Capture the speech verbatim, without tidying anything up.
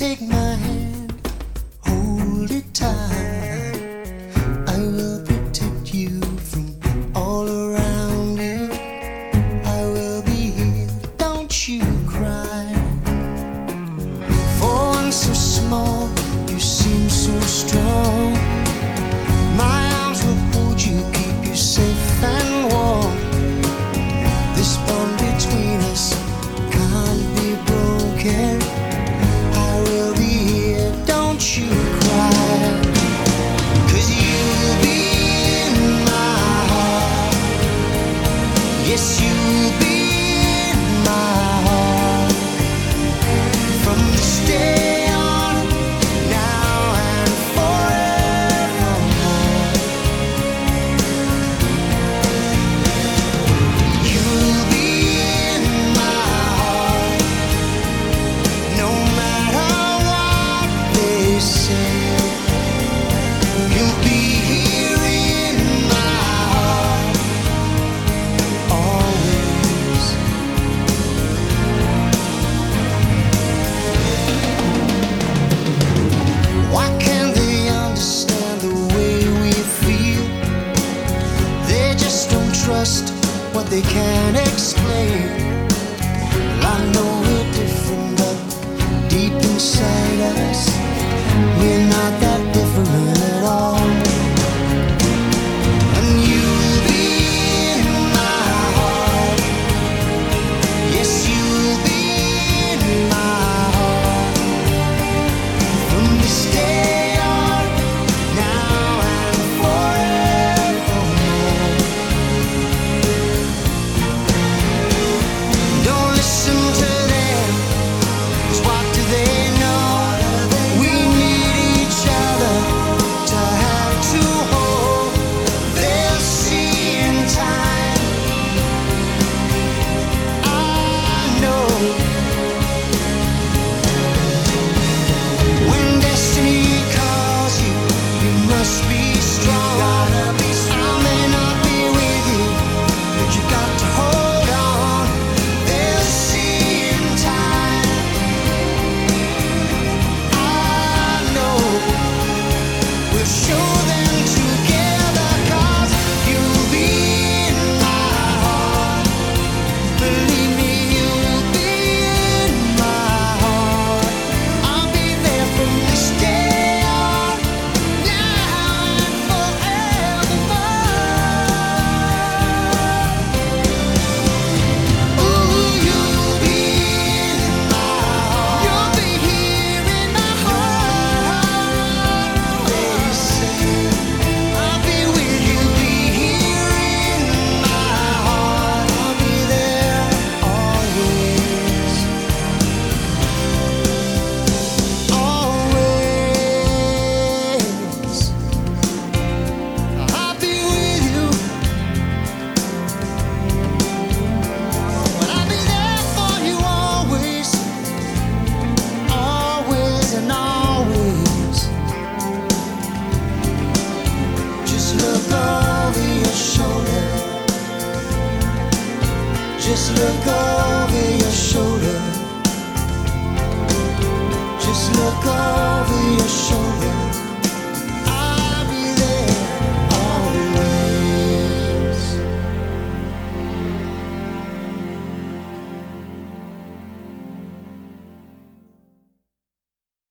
Take my hand, hold it tight. I will protect you from all around you. I will be here, don't you cry. For one so small, you seem so strong. My arms will hold you, keep you safe and warm. This bond between us can't be broken. I will be here, don't you cry. 'Cause you'll be in my heart. Yes, you'll be in my heart. From this day on, now and forevermore. You'll be in my heart. No matter what they say, you'll be here in my heart always. Why can't they understand the way we feel? They just don't trust what they can't explain. Well, I know we're different, but deep inside us, we're not that different at all. And you'll be in my heart. Yes, you'll be in my heart. From this day on, now and forevermore. Don't listen to them, 'cause what do they know? We need each other to have to hold. They'll see in time. I know. When destiny calls you, you must be strong. I may not be with you, but you got to hold on. They'll see in time. I know. We'll show them together, 'cause you'll be in my heart. Believe me, you'll be in my heart. I'll be there from this day on, now and forevermore. Ooh, you'll be in my heart. You'll be here in my heart. They say I'll be with you, be here in my heart. I'll be there always, always. I'll be with you, but I'll be there for you always, always and always. Just look over your shoulder. Just look over your shoulder. Just look over your shoulder.